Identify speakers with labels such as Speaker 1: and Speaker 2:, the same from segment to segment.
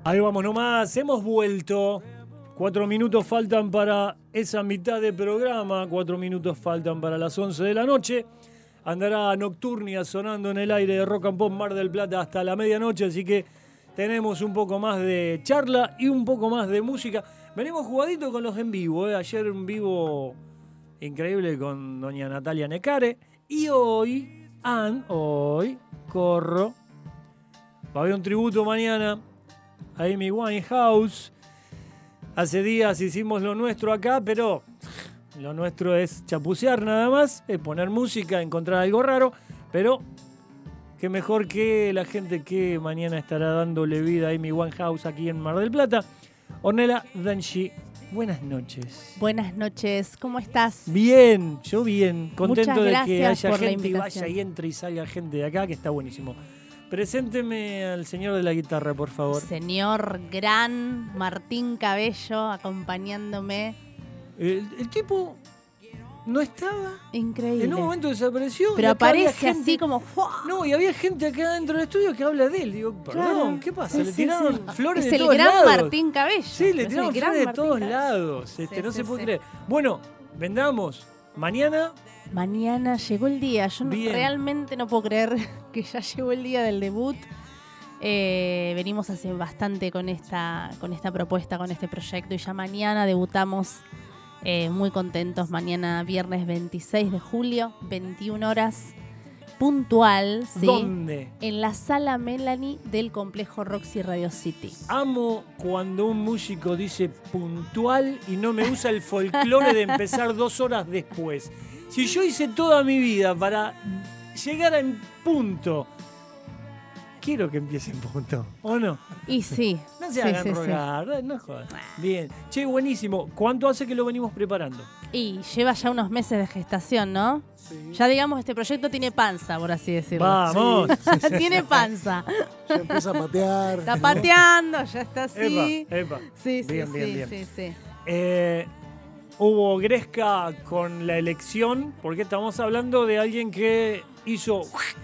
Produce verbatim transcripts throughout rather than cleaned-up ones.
Speaker 1: Ahí vamos nomás, hemos vuelto. Cuatro minutos faltan para esa mitad de programa, cuatro minutos faltan para las once de la noche. Andará Nocturnia sonando en el aire de Rock and Pop Mar del Plata hasta la medianoche, así que tenemos un poco más de charla y un poco más de música. Venimos jugadito con los en vivo, ¿eh? Ayer un vivo increíble con doña Natalia Necare. Y hoy, an, hoy, corro. Va a haber un tributo mañana a Amy Winehouse. Hace días hicimos lo nuestro acá, pero lo nuestro es chapucear nada más, es poner música, encontrar algo raro, pero qué mejor que la gente que mañana estará dándole vida a Amy Winehouse aquí en Mar del Plata. Ornella Danshi, buenas noches.
Speaker 2: Buenas noches, ¿cómo estás?
Speaker 1: Bien, yo bien, contento
Speaker 2: Muchas
Speaker 1: de
Speaker 2: gracias
Speaker 1: que haya
Speaker 2: por la
Speaker 1: gente y
Speaker 2: invitación.
Speaker 1: vaya y entre y salga gente de acá, que está buenísimo. Presénteme al señor de la guitarra, por favor.
Speaker 2: Señor gran Martín Cabello acompañándome.
Speaker 1: El, el tipo no estaba.
Speaker 2: Increíble.
Speaker 1: En un momento desapareció.
Speaker 2: Pero
Speaker 1: y acá había
Speaker 2: aparece
Speaker 1: gente-
Speaker 2: así como ¡fua!
Speaker 1: No, y había gente acá dentro del estudio que habla de él. Digo, perdón,
Speaker 2: Claro.
Speaker 1: ¿qué pasa?
Speaker 2: Sí,
Speaker 1: le
Speaker 2: sí,
Speaker 1: tiraron
Speaker 2: sí.
Speaker 1: flores
Speaker 2: Es
Speaker 1: de
Speaker 2: el
Speaker 1: todos
Speaker 2: gran
Speaker 1: lados.
Speaker 2: Martín Cabello.
Speaker 1: Sí, le
Speaker 2: Es
Speaker 1: tiraron
Speaker 2: el gran
Speaker 1: flores de
Speaker 2: Martín
Speaker 1: todos
Speaker 2: Cabello.
Speaker 1: lados. Este,
Speaker 2: Sí,
Speaker 1: no
Speaker 2: sí,
Speaker 1: se puede
Speaker 2: sí.
Speaker 1: creer. Bueno, vendamos. Mañana,
Speaker 2: Mañana llegó el día. Yo no-
Speaker 1: Bien.
Speaker 2: realmente no puedo creer que ya llegó el día del debut. Eh, venimos hace bastante con esta, con esta propuesta, con este proyecto, y ya mañana debutamos. Eh, muy contentos. Mañana viernes veintiséis de julio, veintiuna horas, puntual, ¿sí?
Speaker 1: ¿dónde?
Speaker 2: En la sala Melanie del complejo Roxy Radio City.
Speaker 1: Amo cuando un músico dice puntual y no me usa el folclore de empezar dos horas después. Si yo hice toda mi vida para llegar en punto, quiero que empiece en punto, ¿o no?
Speaker 2: Y sí.
Speaker 1: No se
Speaker 2: sí,
Speaker 1: hagan
Speaker 2: sí, sí.
Speaker 1: rogar, no jodan. Bien. Che, buenísimo. ¿Cuánto hace que lo venimos preparando?
Speaker 2: Y lleva ya unos meses de gestación, ¿no?
Speaker 3: Sí.
Speaker 2: Ya digamos, este proyecto tiene panza, por así decirlo.
Speaker 1: Vamos.
Speaker 2: Tiene panza.
Speaker 3: Ya empieza a patear.
Speaker 2: Está pateando, ya está así.
Speaker 1: Epa, epa.
Speaker 2: Sí, sí,
Speaker 1: Bien,
Speaker 2: sí,
Speaker 1: bien, bien.
Speaker 2: sí, sí.
Speaker 1: Eh, hubo gresca con la elección, porque estamos hablando de alguien que hizo...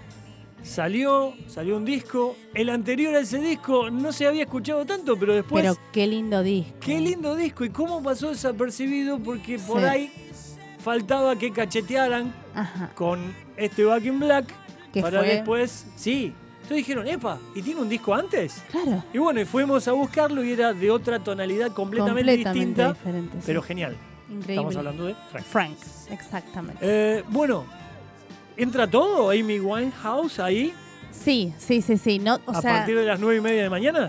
Speaker 1: Salió, salió un disco. El anterior a ese disco no se había escuchado tanto, pero después...
Speaker 2: Pero qué lindo disco.
Speaker 1: Qué lindo disco. ¿Y cómo pasó desapercibido? Porque por
Speaker 2: Sí.
Speaker 1: ahí faltaba que cachetearan
Speaker 2: Ajá.
Speaker 1: con este Back in Black.
Speaker 2: ¿Qué
Speaker 1: para
Speaker 2: fue?
Speaker 1: después... Sí. Entonces dijeron, epa, ¿y tiene un disco antes?
Speaker 2: Claro.
Speaker 1: Y bueno, y fuimos a buscarlo y era de otra tonalidad completamente,
Speaker 2: Completamente
Speaker 1: distinta,
Speaker 2: diferente, sí.
Speaker 1: pero genial.
Speaker 2: Increíble.
Speaker 1: Estamos hablando de Frank.
Speaker 2: Frank, exactamente.
Speaker 1: Eh, bueno, ¿entra todo Amy Winehouse ahí
Speaker 2: Sí, sí, sí, sí. No, o
Speaker 1: a
Speaker 2: sea,
Speaker 1: partir de las nueve y media de mañana?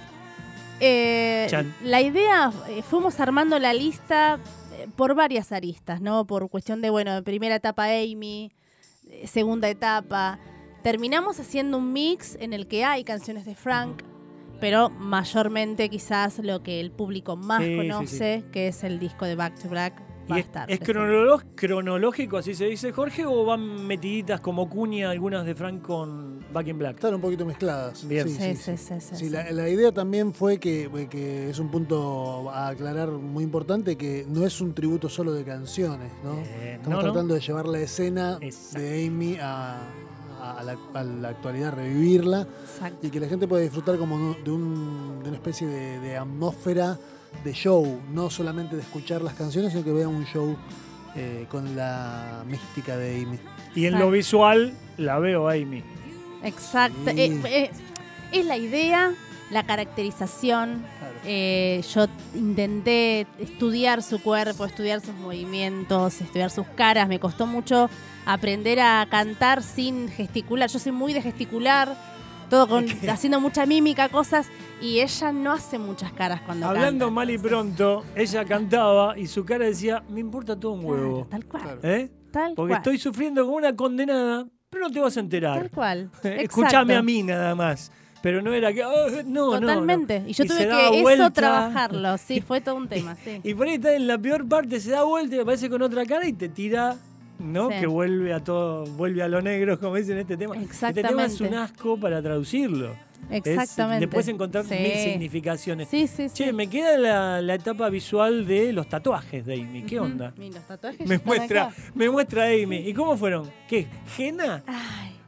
Speaker 2: eh,
Speaker 1: Chan.
Speaker 2: la idea, eh, fuimos armando la lista eh, por varias aristas, ¿no? Por cuestión de, bueno, primera etapa Amy, eh, segunda etapa. Terminamos haciendo un mix en el que hay canciones de Frank, pero mayormente quizás lo que el público más
Speaker 1: Sí, sí,
Speaker 2: conoce, que es el disco de Back to Black, va
Speaker 1: ¿Y
Speaker 2: a
Speaker 1: es,
Speaker 2: estar.
Speaker 1: es
Speaker 2: presente.
Speaker 1: cronolo- cronológico, así se dice, Jorge, o van metiditas como cuña algunas de Frank con Back in Black?
Speaker 3: Están un poquito mezcladas.
Speaker 1: Bien.
Speaker 3: Sí,
Speaker 2: Sí,
Speaker 3: sí,
Speaker 2: sí,
Speaker 3: sí.
Speaker 2: sí, sí,
Speaker 3: Sí,
Speaker 2: sí.
Speaker 3: La, la idea también fue que, que es un punto a aclarar muy importante, que no es un tributo solo de canciones, ¿no?
Speaker 1: Eh,
Speaker 3: Estamos
Speaker 1: no, no.
Speaker 3: tratando de llevar la escena
Speaker 1: Exacto.
Speaker 3: de Amy a, a la, a la actualidad, revivirla,
Speaker 2: Exacto.
Speaker 3: y que la gente pueda disfrutar como no- de, un- de una especie de, de atmósfera de show, no solamente de escuchar las canciones, sino que vea un show eh, con la mística de Amy.
Speaker 1: Y en
Speaker 2: Exacto.
Speaker 1: lo visual la veo a Amy.
Speaker 2: Exacto.
Speaker 3: Sí.
Speaker 2: Eh, eh, es la idea, la caracterización.
Speaker 3: Claro.
Speaker 2: Eh, yo intenté estudiar su cuerpo, estudiar sus movimientos, estudiar sus caras. Me costó mucho aprender a cantar sin gesticular. Yo soy muy de gesticular, todo con,
Speaker 1: Ok.
Speaker 2: haciendo mucha mímica, cosas. Y ella no hace muchas caras cuando
Speaker 1: Hablando
Speaker 2: canta.
Speaker 1: mal y
Speaker 2: Entonces,
Speaker 1: pronto, ella cantaba y su cara decía, me importa todo un
Speaker 2: claro,
Speaker 1: huevo.
Speaker 2: tal cual.
Speaker 3: Claro.
Speaker 1: ¿Eh?
Speaker 2: Tal
Speaker 1: Porque
Speaker 2: cual.
Speaker 1: estoy sufriendo como una condenada, pero no te vas a enterar.
Speaker 2: Tal cual.
Speaker 1: Escúchame
Speaker 2: Exacto.
Speaker 1: a mí nada más. Pero no era que, "Ah, no, no, no".
Speaker 2: Totalmente. Y yo
Speaker 1: Y
Speaker 2: tuve
Speaker 1: se
Speaker 2: que
Speaker 1: daba
Speaker 2: eso
Speaker 1: vuelta.
Speaker 2: trabajarlo. Sí, fue todo un tema, sí.
Speaker 1: Y por ahí está en la peor parte, se da vuelta y aparece con otra cara y te tira, ¿no?
Speaker 2: Sí.
Speaker 1: Que vuelve a todo, vuelve a lo negro, como dicen en este tema. Este tema es un
Speaker 2: Exactamente.
Speaker 1: asco para traducirlo. Es-
Speaker 2: Exactamente.
Speaker 1: le puedes encontrar
Speaker 2: Sí.
Speaker 1: mil significaciones.
Speaker 2: Sí, sí, sí.
Speaker 1: Che, me queda la, la etapa visual de los tatuajes de Amy. ¿Qué
Speaker 2: Ujú.
Speaker 1: onda?
Speaker 2: Mira, los tatuajes ya
Speaker 1: Me
Speaker 2: están
Speaker 1: muestra,
Speaker 2: acá.
Speaker 1: me muestra Amy. ¿Y cómo fueron? ¿Qué? ¿Jena?
Speaker 2: Ay,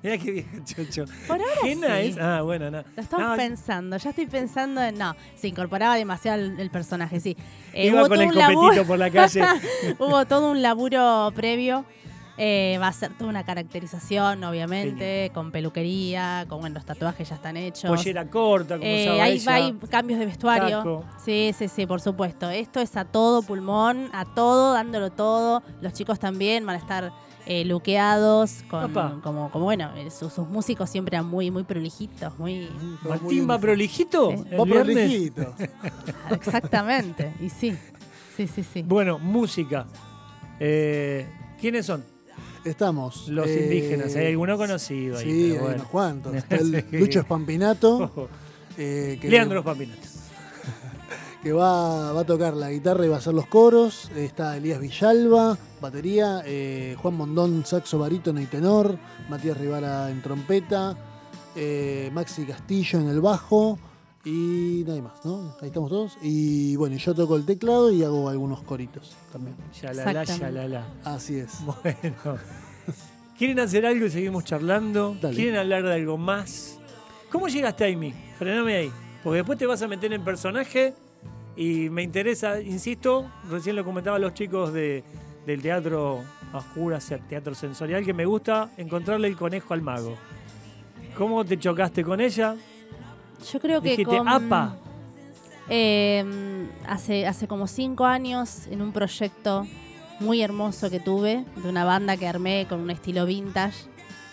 Speaker 1: Mirá qué viejo chocho.
Speaker 2: Por ahora
Speaker 1: Jena
Speaker 2: sí.
Speaker 1: es. Ah, bueno, no.
Speaker 2: Lo estamos
Speaker 1: No,
Speaker 2: pensando, ya estoy pensando en... No, se incorporaba demasiado el, el personaje, sí. Eh,
Speaker 1: Iba
Speaker 2: hubo
Speaker 1: con
Speaker 2: todo
Speaker 1: el
Speaker 2: un
Speaker 1: copetito
Speaker 2: laburo-
Speaker 1: por la calle.
Speaker 2: Hubo todo un laburo previo. Eh, va a ser toda una caracterización, obviamente, con peluquería, con bueno, los tatuajes ya están hechos.
Speaker 1: Pollera corta, como
Speaker 2: Eh,
Speaker 1: usaba
Speaker 2: hay,
Speaker 1: ella.
Speaker 2: hay cambios de vestuario.
Speaker 1: Taco.
Speaker 2: Sí, sí, sí, por supuesto. Esto es a todo pulmón, a todo, dándolo todo. Los chicos también van a estar eh, luqueados, con,
Speaker 1: Opa.
Speaker 2: como, como bueno, eh, sus, sus músicos siempre eran muy, muy prolijitos, muy...
Speaker 1: ¿Martín va prolijito?
Speaker 2: Sí.
Speaker 1: ¿El
Speaker 3: Va
Speaker 1: viernes?
Speaker 3: prolijito.
Speaker 2: Exactamente, y sí, sí, sí, sí.
Speaker 1: Bueno, música. Eh, ¿Quiénes son?
Speaker 3: Estamos.
Speaker 1: Los
Speaker 3: eh,
Speaker 1: indígenas. Hay alguno conocido ahí.
Speaker 3: Sí,
Speaker 1: pero
Speaker 3: hay
Speaker 1: bueno.
Speaker 3: unos cuantos. Está el
Speaker 1: Sí.
Speaker 3: Lucho Espampinato.
Speaker 1: Ojo.
Speaker 3: eh, que,
Speaker 1: Leandro Papinato.
Speaker 3: que va, va a tocar la guitarra y va a hacer los coros. Está Elías Villalba, batería. eh, Juan Mondón, saxo, barítono y tenor. Matías Rivara en trompeta. eh, Maxi Castillo en el bajo. Y nadie más, ¿no? Ahí estamos todos. Y bueno, yo toco el teclado y hago algunos coritos también.
Speaker 1: Yalala,
Speaker 2: Exactamente.
Speaker 1: yalala.
Speaker 3: Así es.
Speaker 1: Bueno. ¿Quieren hacer algo y seguimos charlando?
Speaker 3: Dale.
Speaker 1: ¿Quieren hablar de algo más? ¿Cómo llegaste ahí, Mi? Frename ahí. Porque después te vas a meter en personaje y me interesa, insisto, recién lo comentaban los chicos de, del teatro a oscuras, el teatro sensorial, que me gusta encontrarle el conejo al mago. ¿Cómo te chocaste con ella?
Speaker 2: Yo creo que
Speaker 1: Dijiste,
Speaker 2: con...
Speaker 1: "Apa".
Speaker 2: eh, hace, hace como cinco años, en un proyecto muy hermoso que tuve, de una banda que armé con un estilo vintage.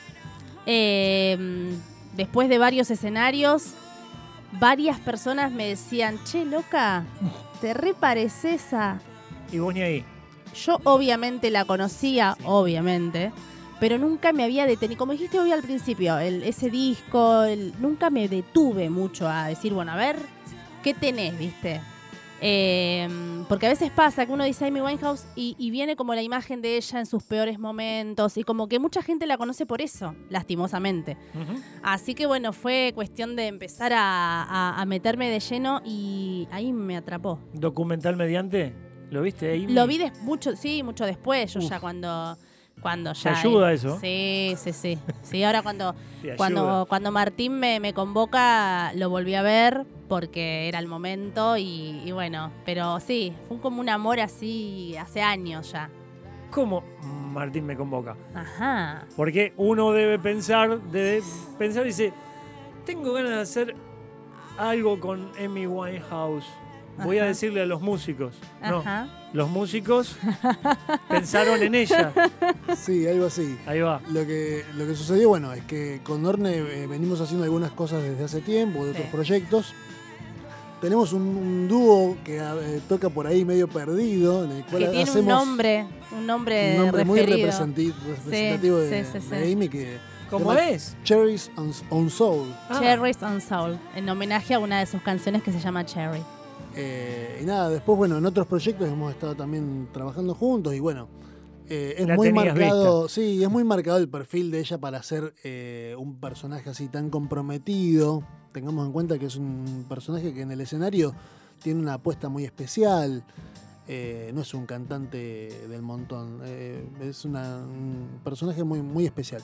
Speaker 2: Eh, después de varios escenarios, varias personas me decían, che, loca, ¿te repareces a...?
Speaker 1: Y vos ni ahí.
Speaker 2: Yo obviamente la conocía, obviamente, pero nunca me había detenido. Como dijiste hoy al principio, el, ese disco, el, nunca me detuve mucho a decir, bueno, a ver, ¿qué tenés, viste? Eh, porque a veces pasa que uno dice Amy Winehouse y, y viene como la imagen de ella en sus peores momentos y como que mucha gente la conoce por eso, lastimosamente.
Speaker 1: Ujú.
Speaker 2: Así que bueno, fue cuestión de empezar a, a- a meterme de lleno y ahí me atrapó.
Speaker 1: Documental mediante, ¿lo viste ahí?
Speaker 2: Lo vi des- mucho, sí, mucho después, yo
Speaker 1: Uf.
Speaker 2: ya cuando, cuando
Speaker 1: ¿Te
Speaker 2: ya...
Speaker 1: ayuda eso?
Speaker 2: Sí, sí, sí. Sí, ahora cuando,
Speaker 1: Te
Speaker 2: cuando,
Speaker 1: ayuda.
Speaker 2: cuando Martín me, me convoca, lo volví a ver porque era el momento y, y bueno, pero sí, fue como un amor así hace años ya.
Speaker 1: ¿Cómo Martín me convoca?
Speaker 2: Ajá.
Speaker 1: Porque uno debe pensar, debe pensar y dice, tengo ganas de hacer algo con Amy Winehouse. Voy a
Speaker 2: Ajá.
Speaker 1: decirle a los músicos. No,
Speaker 2: Ajá.
Speaker 1: los músicos pensaron en ella.
Speaker 3: Sí, algo así.
Speaker 1: Ahí va.
Speaker 3: Lo que, lo que sucedió, bueno, es que con Orne eh, venimos haciendo algunas cosas desde hace tiempo, de
Speaker 2: Sí.
Speaker 3: otros proyectos. Tenemos un, un dúo que eh, toca por ahí medio perdido, en el cual
Speaker 2: Que tiene
Speaker 3: hacemos
Speaker 2: un nombre, un nombre,
Speaker 3: un nombre muy
Speaker 2: referido.
Speaker 3: representi- representativo de,
Speaker 2: sí, sí,
Speaker 3: de
Speaker 2: sí.
Speaker 3: Amy, que
Speaker 1: ¿Cómo
Speaker 3: se llama
Speaker 1: es?
Speaker 3: Cherries on, on Soul.
Speaker 1: Ah,
Speaker 2: Cherries on Soul, en homenaje a una de sus canciones que se llama Cherry.
Speaker 3: Eh, y nada, después, bueno, en otros proyectos hemos estado también trabajando juntos y bueno, eh, es
Speaker 1: La
Speaker 3: muy
Speaker 1: tenías
Speaker 3: marcado, sí, es muy marcado el perfil de ella para ser eh, un personaje así tan comprometido. Tengamos en cuenta que es un personaje que en el escenario tiene una apuesta muy especial. Eh, no es un cantante del montón, eh, es una- un personaje muy, muy especial.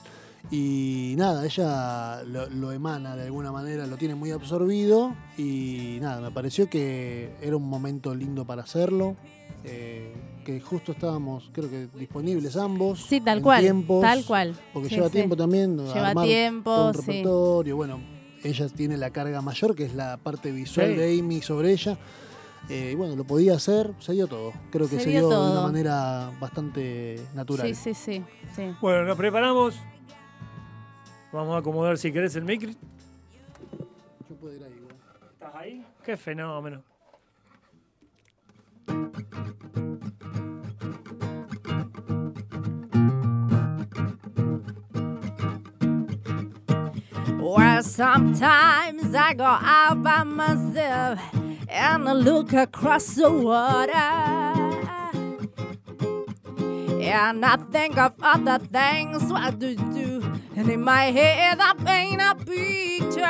Speaker 3: Y nada, ella lo, lo emana de alguna manera, lo tiene muy absorbido y nada, me pareció que era un momento lindo para hacerlo, eh, que justo estábamos, creo que disponibles ambos.
Speaker 2: Sí, tal
Speaker 3: en
Speaker 2: cual,
Speaker 3: tiempos,
Speaker 2: tal cual.
Speaker 3: Porque
Speaker 2: Sí,
Speaker 3: lleva
Speaker 2: sí.
Speaker 3: tiempo también.
Speaker 2: Lleva
Speaker 3: armar
Speaker 2: tiempo,
Speaker 3: todo un
Speaker 2: sí.
Speaker 3: repertorio, bueno, ella tiene la carga mayor, que es la parte visual
Speaker 1: Sí.
Speaker 3: de Amy sobre ella. Eh, y bueno, lo podía hacer, se dio todo. Creo que
Speaker 2: Se
Speaker 3: se,
Speaker 2: dio
Speaker 3: dio de
Speaker 2: todo.
Speaker 3: una manera bastante natural.
Speaker 2: Sí, sí, sí, sí.
Speaker 1: Bueno, nos preparamos. Vamos a acomodar si querés el micro.
Speaker 3: Yo puedo ir ahí, igual.
Speaker 1: ¿Estás ahí? Qué fenómeno.
Speaker 2: Well, sometimes I go out by myself and I look across the water. And I think of other things what to do. And in my head I paint a picture.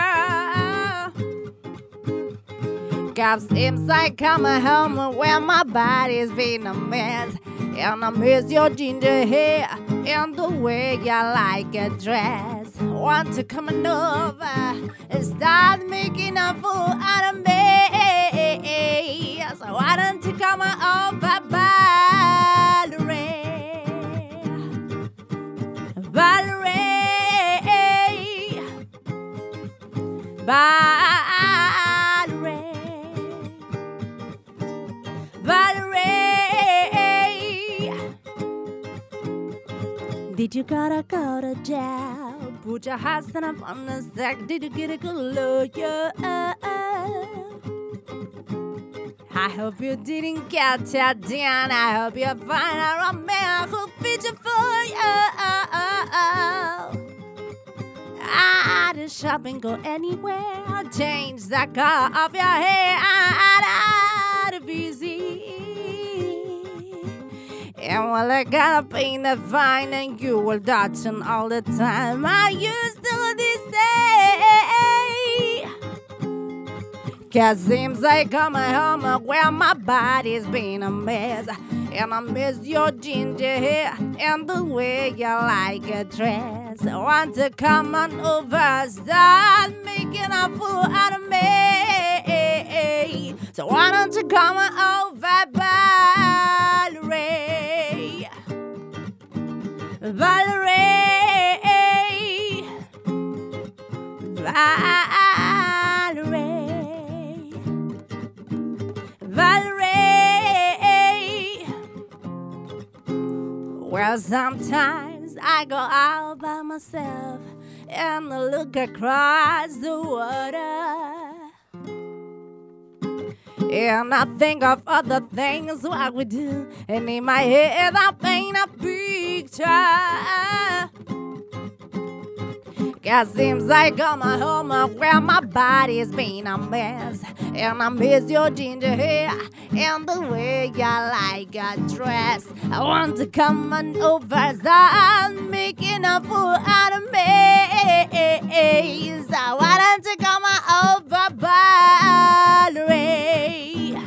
Speaker 2: Cause seems like coming home where my body's been a mess. And I miss your ginger hair and the way you like a dress. want to come on over and start making a fool out of me. So why don't you come on over, Valerie? Valerie, Valerie, Valerie. Did you gotta go to jail? Put your husband up on the sack. Did you get a good lawyer? I hope you didn't get that down. I hope you find a man who fits you for you. Out of shopping, go anywhere. Change the color of your hair. Out of easy. And well, I gotta paint the fine, and you will dodging all the time. I used to this day. Cause seems like I'm home where my body's been a mess. And I miss your ginger hair and the way you like a dress. I want to come on over, start making a fool out of me. So why don't you come on over, Valerie? Valerie, Valerie, Valerie. Well, sometimes I go out by myself and I look across the water. And I think of other things what we do, and in my head I paint a picture. Cause seems like I'm a home where my body's been a mess. And I miss your ginger hair and the way you like a dress. I want to come on over, start making a fool out of me. So why don't you come on over, Valerie?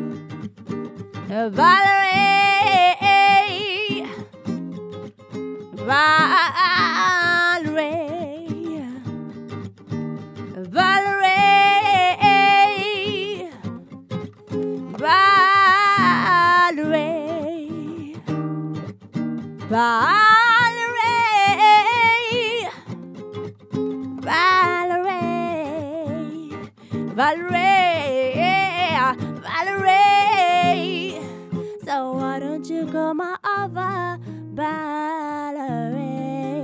Speaker 2: Valerie, Valerie. Valerie, Valerie, Valerie, Valerie, Valerie, Valerie. So why don't you come over, Valerie?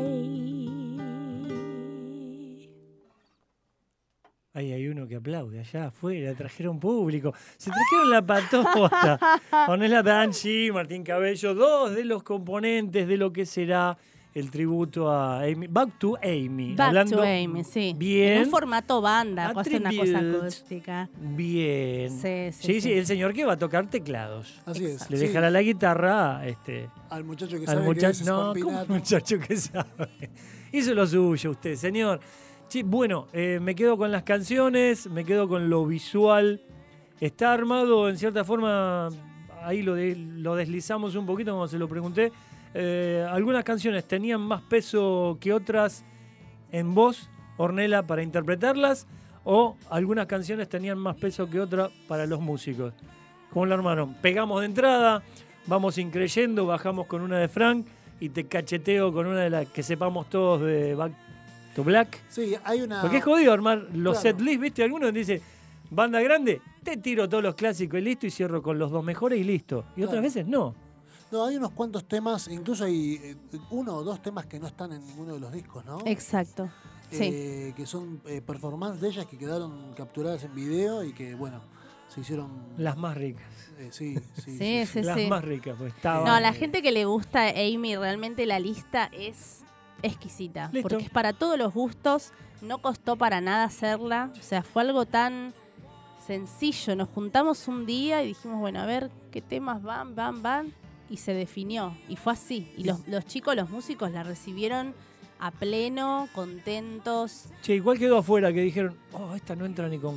Speaker 1: Ahí hay uno que aplaude allá afuera, trajeron público. Se trajeron la patota. Ornella Bianchi, Martín Cabello, dos de los componentes de lo que será el tributo a Amy. Back to Amy.
Speaker 2: Back
Speaker 1: Hablando
Speaker 2: to Amy, sí.
Speaker 1: Bien.
Speaker 2: En un formato banda, hacer una cosa
Speaker 1: Attributes.
Speaker 2: acústica.
Speaker 1: Bien.
Speaker 2: Sí, sí,
Speaker 1: Sí, sí,
Speaker 2: sí.
Speaker 1: el señor que va a tocar teclados.
Speaker 3: Así es.
Speaker 1: Le
Speaker 3: sí.
Speaker 1: dejará la guitarra este,
Speaker 3: Al muchacho que
Speaker 1: al
Speaker 3: sabe
Speaker 1: muchacho.
Speaker 3: que es
Speaker 1: No, ¿cómo
Speaker 3: Pampinato.
Speaker 1: muchacho que sabe? Hizo lo suyo usted, señor. Sí, bueno, eh, me quedo con las canciones, me quedo con lo visual. Está armado, en cierta forma, ahí lo, de, lo deslizamos un poquito, como se lo pregunté. Eh, algunas canciones tenían más peso que otras en voz, Ornella, para interpretarlas, o algunas canciones tenían más peso que otras para los músicos. ¿Cómo lo armaron? Pegamos de entrada, vamos increyendo, bajamos con una de Frank y te cacheteo con una de las que sepamos todos de Back to Black.
Speaker 3: Sí, hay una.
Speaker 1: Porque es jodido armar los
Speaker 3: Claro.
Speaker 1: set list, ¿viste? Algunos dicen, banda grande, te tiro todos los clásicos y listo, y cierro con los dos mejores y listo. Y otras
Speaker 3: Claro.
Speaker 1: veces no.
Speaker 3: No, hay unos cuantos temas, incluso hay eh, uno o dos temas que no están en ninguno de los discos, ¿no?
Speaker 2: Exacto. Sí.
Speaker 3: Eh, que son eh, performances de ellas que quedaron capturadas en video y que, bueno, se hicieron.
Speaker 1: Las más ricas.
Speaker 3: eh, sí, sí,
Speaker 2: Sí, sí,
Speaker 1: Las
Speaker 2: sí.
Speaker 1: más ricas, pues estaban.
Speaker 2: No, a la gente que le gusta Amy, realmente la lista es exquisita.
Speaker 1: Listo.
Speaker 2: Porque es para todos los gustos. No costó para nada hacerla. O sea, fue algo tan sencillo. Nos juntamos un día y dijimos, bueno, a ver qué temas van, van, van. Y se definió. Y fue así. Y los, los chicos, los músicos la recibieron a pleno, contentos.
Speaker 1: Che, igual quedó afuera que dijeron, oh, esta no entra ni con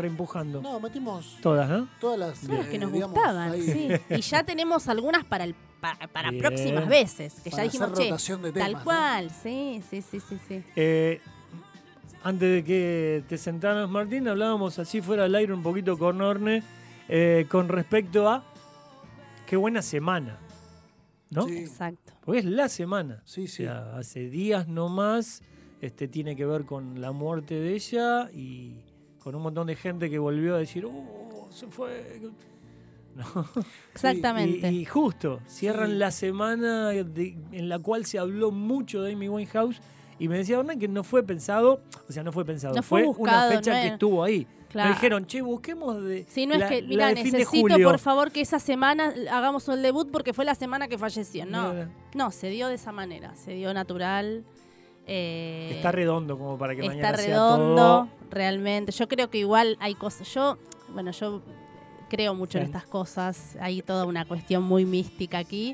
Speaker 1: reempujando.
Speaker 3: No, metimos
Speaker 1: Todas, ¿no?
Speaker 3: todas las.
Speaker 2: Son las
Speaker 3: eh,
Speaker 2: que nos
Speaker 3: digamos,
Speaker 2: gustaban,
Speaker 3: ahí.
Speaker 2: sí. Y ya tenemos algunas para el para, para
Speaker 1: Bien.
Speaker 2: próximas veces. Que
Speaker 3: Para
Speaker 2: ya dijimos,
Speaker 3: hacer
Speaker 2: che,
Speaker 3: rotación de
Speaker 2: tal
Speaker 3: temas,
Speaker 2: cual. Sí, sí, sí, sí, sí.
Speaker 1: Eh, antes de que te sentaras, Martín, hablábamos así fuera del aire un poquito con Orne eh, con respecto a qué buena semana, ¿no?
Speaker 3: Sí.
Speaker 2: Exacto.
Speaker 1: Porque es la semana.
Speaker 3: Sí, sí.
Speaker 1: O sea, hace días nomás este, tiene que ver con la muerte de ella y con un montón de gente que volvió a decir, oh, se fue. No.
Speaker 2: Exactamente.
Speaker 1: Y, y justo, cierran
Speaker 3: Sí.
Speaker 1: la semana de- en la cual se habló mucho de Amy Winehouse y me decía Hernán que no fue pensado, o sea, no fue pensado,
Speaker 2: No fue
Speaker 1: fue,
Speaker 2: buscado,
Speaker 1: una fecha
Speaker 2: no
Speaker 1: que
Speaker 2: es-
Speaker 1: estuvo ahí.
Speaker 2: Claro.
Speaker 1: Me dijeron, che, busquemos de.
Speaker 2: Si no
Speaker 1: la-
Speaker 2: es que,
Speaker 1: la
Speaker 2: mira,
Speaker 1: de fin de
Speaker 2: necesito
Speaker 1: julio.
Speaker 2: por favor que esa semana hagamos el debut porque fue la semana que falleció. No,
Speaker 1: Mira.
Speaker 2: no, se dio de esa manera, se dio natural. eh,
Speaker 1: Está redondo como para que
Speaker 2: está
Speaker 1: mañana sea
Speaker 2: redondo,
Speaker 1: todo.
Speaker 2: realmente. Yo creo que igual hay cosas. Yo, bueno, yo creo mucho en
Speaker 1: Sí.
Speaker 2: estas cosas. Hay toda una cuestión muy mística aquí.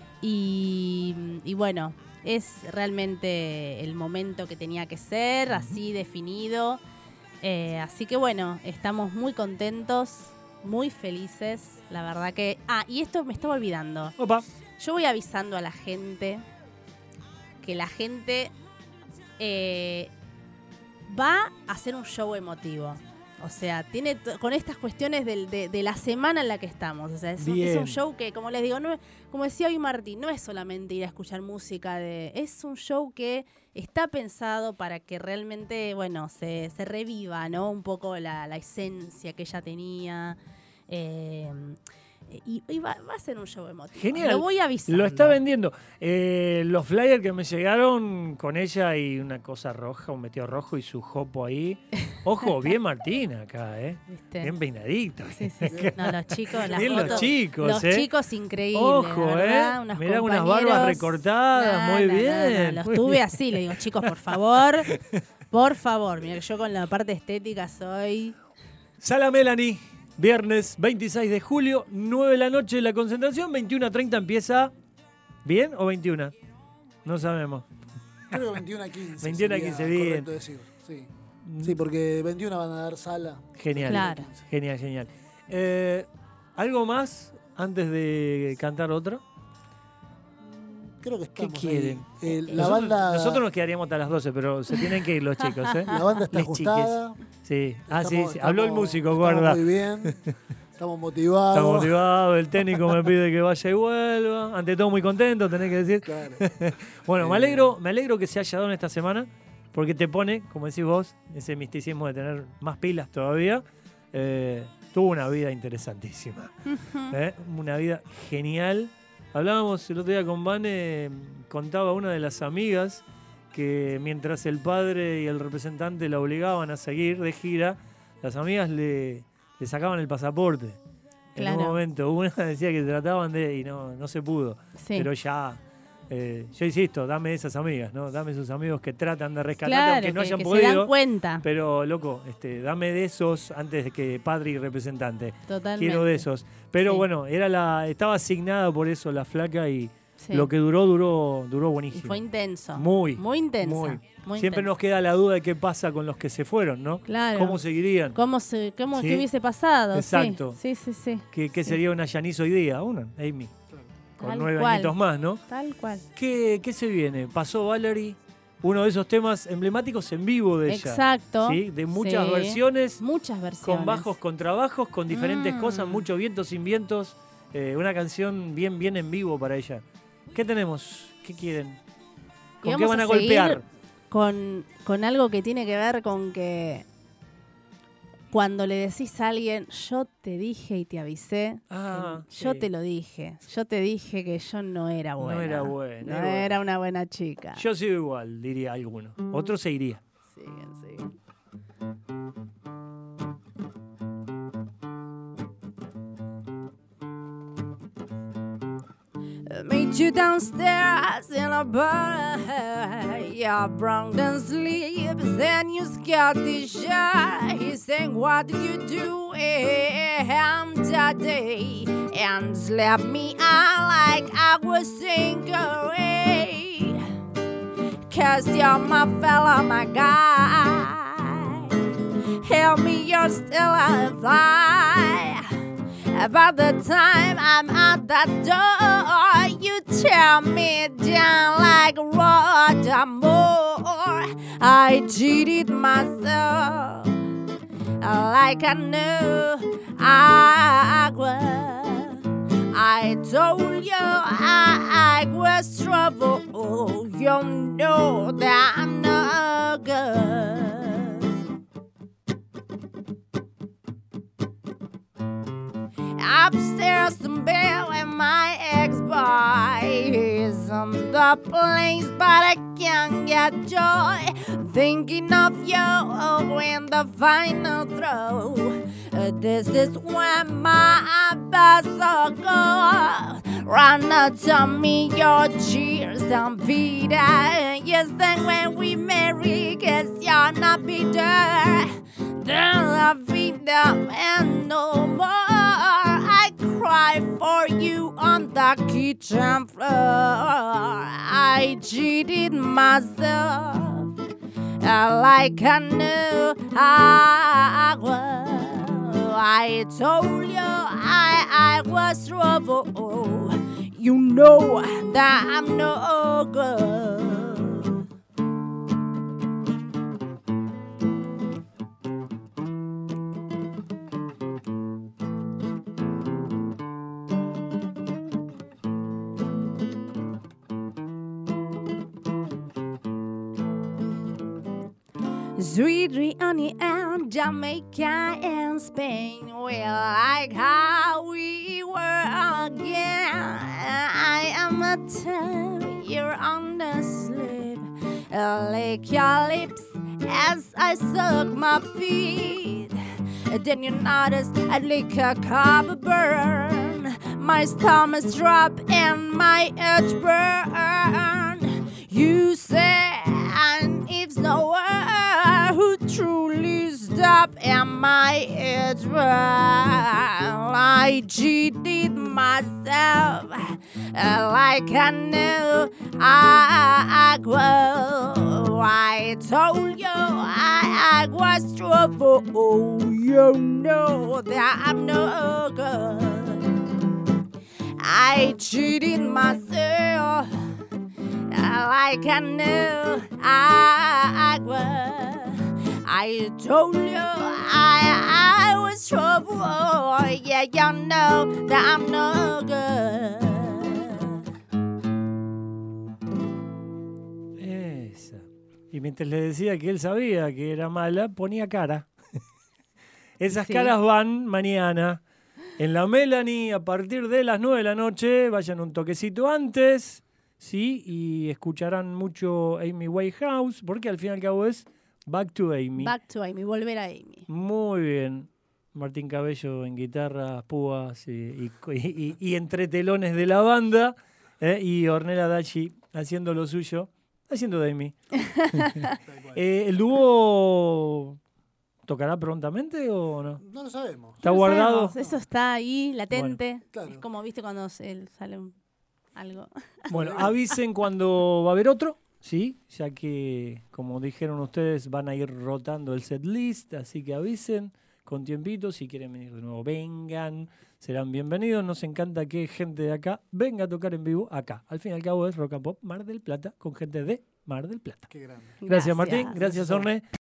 Speaker 2: Y, y bueno, es realmente el momento que tenía que ser, así definido. Eh, así que bueno, estamos muy contentos, muy felices. La verdad que. Ah, y esto me estaba olvidando.
Speaker 1: Opa.
Speaker 2: Yo voy avisando a la gente que la gente eh, va a hacer un show emotivo. O sea, tiene t- con estas cuestiones del- de, de la semana en la que estamos. O sea, es un, es
Speaker 1: Bien.
Speaker 2: un show que, como les digo, no es- como decía hoy Martín, no es solamente ir a escuchar música. De, es un show que está pensado para que realmente, bueno, se, se reviva, ¿no? Un poco la, la esencia que ella tenía. Eh, y y va, va a ser un show emotivo.
Speaker 1: Genial.
Speaker 2: Lo voy avisando.
Speaker 1: Lo está vendiendo. Eh, los flyers que me llegaron con ella y una cosa roja, un metido rojo y su jopo ahí. Ojo, bien Martín acá, ¿eh?
Speaker 2: ¿Viste?
Speaker 1: Bien peinadito.
Speaker 2: Sí, sí, sí. No, los chicos, las
Speaker 1: Bien los
Speaker 2: fotos,
Speaker 1: chicos,
Speaker 2: los
Speaker 1: ¿eh?
Speaker 2: chicos increíbles.
Speaker 1: Ojo,
Speaker 2: la verdad,
Speaker 1: ¿eh?
Speaker 2: unos
Speaker 1: Mirá unas
Speaker 2: compañeros.
Speaker 1: barbas recortadas,
Speaker 2: No,
Speaker 1: muy
Speaker 2: no, no,
Speaker 1: bien.
Speaker 2: no, Los
Speaker 1: muy
Speaker 2: tuve
Speaker 1: bien.
Speaker 2: así, le digo, chicos, por favor, por favor. Mira que yo con la parte estética soy...
Speaker 1: Sala Melanie, viernes veintiséis de julio, nueve de la noche la concentración, veintiuno a treinta empieza. ¿Bien o veintiuno? No sabemos.
Speaker 3: Creo que veintiuno a quince.
Speaker 1: veintiuno a
Speaker 3: sería
Speaker 1: quince, bien.
Speaker 3: correcto decir, sí. Sí, porque veintiuno van a dar sala.
Speaker 1: Genial.
Speaker 2: Claro.
Speaker 1: Genial, genial. Eh, ¿Algo más antes de cantar otra?
Speaker 3: Creo que
Speaker 1: ¿Qué
Speaker 3: estamos
Speaker 1: quieren?
Speaker 3: ahí. Eh, la
Speaker 1: nosotros,
Speaker 3: banda,
Speaker 1: nosotros nos quedaríamos hasta las doce, pero se tienen que ir los chicos, ¿eh?
Speaker 3: la banda está
Speaker 1: Les
Speaker 3: ajustada.
Speaker 1: Sí. Ah,
Speaker 3: Estamos-
Speaker 1: sí, sí. Habló el
Speaker 3: estamos-
Speaker 1: músico,
Speaker 3: estamos
Speaker 1: guarda.
Speaker 3: Muy bien. Estamos motivados.
Speaker 1: Está motivado, el técnico me pide que vaya y vuelva. Ante todo muy contento, tenés que decir.
Speaker 3: Claro.
Speaker 1: Bueno, me
Speaker 3: Eh.
Speaker 1: alegro, me alegro que se haya dado en esta semana, porque te pone, como decís vos, ese misticismo de tener más pilas todavía. Eh, tuvo una vida interesantísima. ¿eh? Una vida genial. Hablábamos el otro día con Vane, contaba una de las amigas que mientras el padre y el representante la obligaban a seguir de gira, las amigas le, le sacaban el pasaporte. En
Speaker 2: Claro.
Speaker 1: un momento, una decía que trataban de, y no, no se pudo.
Speaker 2: Sí.
Speaker 1: Pero ya, eh, yo insisto, dame esas amigas, ¿no? Dame esos amigos que tratan de rescatarte,
Speaker 2: Claro,
Speaker 1: aunque no
Speaker 2: que,
Speaker 1: hayan
Speaker 2: que
Speaker 1: podido.
Speaker 2: se dan cuenta.
Speaker 1: Pero, loco, este, dame de esos antes de que padre y representante.
Speaker 2: Totalmente.
Speaker 1: Quiero de esos. Pero
Speaker 2: Sí.
Speaker 1: bueno, era la, estaba asignada por eso la flaca y
Speaker 2: Sí.
Speaker 1: lo que duró, duró, duró
Speaker 2: Y
Speaker 1: buenísimo.
Speaker 2: fue intenso.
Speaker 1: Muy,
Speaker 2: Muy intensa.
Speaker 1: muy.
Speaker 2: muy
Speaker 1: Siempre
Speaker 2: intensa.
Speaker 1: nos queda la duda de qué pasa con los que se fueron, ¿no?
Speaker 2: Claro.
Speaker 1: ¿Cómo seguirían?
Speaker 2: ¿Cómo, se, cómo
Speaker 1: Sí.
Speaker 2: qué hubiese pasado? Sí,
Speaker 1: Exacto.
Speaker 2: Sí, sí, sí.
Speaker 1: ¿Qué, qué
Speaker 2: Sí.
Speaker 1: sería una Yanis hoy día? Una, Amy. Con
Speaker 2: Tal
Speaker 1: nueve
Speaker 2: cual.
Speaker 1: añitos más, ¿no?
Speaker 2: Tal cual.
Speaker 1: ¿Qué, ¿Qué se viene? Pasó Valerie, uno de esos temas emblemáticos en vivo de ella.
Speaker 2: Exacto.
Speaker 1: ¿Sí? De muchas
Speaker 2: Sí.
Speaker 1: versiones,
Speaker 2: Muchas versiones.
Speaker 1: con bajos, con trabajos, con diferentes
Speaker 2: Mm.
Speaker 1: cosas, muchos vientos sin vientos. Eh, una canción bien, bien en vivo para ella. ¿Qué tenemos? ¿Qué quieren?
Speaker 2: Y
Speaker 1: ¿Con qué
Speaker 2: vamos
Speaker 1: van a,
Speaker 2: a seguir
Speaker 1: golpear?
Speaker 2: Con, con algo que tiene que ver con que cuando le decís a alguien, yo te dije y te avisé,
Speaker 1: Ah,
Speaker 2: que yo
Speaker 1: sí.
Speaker 2: te lo dije, yo te dije que yo no era
Speaker 1: No
Speaker 2: buena.
Speaker 1: era buena,
Speaker 2: No
Speaker 1: era buena.
Speaker 2: era una buena chica.
Speaker 1: Yo sigo igual, diría alguno. Otro se iría.
Speaker 2: Siguen, siguen. Meet you downstairs in a bar. You're drunk and sleep. Then you scared the shy. He's saying, what did you do am that day? And slapped me out like I was sinking away. Cause you're my fella, my guy. Help me, you're still alive. About the time I'm at that door, you tear me down like a rod more. I cheated myself like I knew I was. I told you I, I was trouble. Oh, you know that I'm not good. Upstairs in bed with my ex-boy. He's on the place, but I can't get joy. Thinking of you in the final throw. Uh, this is when my best go. Run out to me your cheers and Peter. You sang when we marry, guess you're not bitter. Then I'll be there and no more. I cry for you on the kitchen floor. I cheated myself like I knew I was. I told you I, I was trouble. You know that I'm no good. Sweet honey and Jamaica and Spain. Well, like how we were again. I am a time you're on the slip. Lick your lips as I suck my feet. Then you notice I lick a cup burn. My stomach drop and my edge burn. You say and if no one who truly stop and my edge burn. I cheated myself like I knew I, I was. I told you I, I was trouble. Oh, you know that I'm no good. I cheated myself like I knew I, I was. I told you I, I was trouble. Oh, yeah, you know that I'm no good.
Speaker 1: Esa. Y mientras le decía que él sabía que era mala, ponía cara. Esas
Speaker 2: Sí.
Speaker 1: caras van mañana en la Melanie a partir de las nueve de la noche. Vayan un toquecito antes. Sí, y escucharán mucho Amy Winehouse, porque al fin y al cabo es Back to Amy.
Speaker 2: Back to Amy, volver a Amy.
Speaker 1: Muy bien. Martín Cabello en guitarra, púas y, y, y, y entre telones de la banda. ¿eh? Y Ornella Daci haciendo lo suyo, haciendo de Amy. eh, ¿El dúo tocará prontamente o no?
Speaker 3: No lo sabemos.
Speaker 1: ¿Está
Speaker 2: No
Speaker 1: guardado?
Speaker 2: sabemos, eso está ahí, latente.
Speaker 3: Bueno, claro.
Speaker 2: Es como, viste, cuando se, sale un- algo.
Speaker 1: Bueno, avisen cuando va a haber otro, ¿sí? Ya que, como dijeron ustedes, van a ir rotando el set list, así que avisen con tiempito. Si quieren venir de nuevo, vengan, serán bienvenidos. Nos encanta que gente de acá venga a tocar en vivo acá. Al fin y al cabo es Rock and Pop Mar del Plata con gente de Mar del Plata.
Speaker 3: Qué grande.
Speaker 1: Gracias, Martín. Gracias, Orne.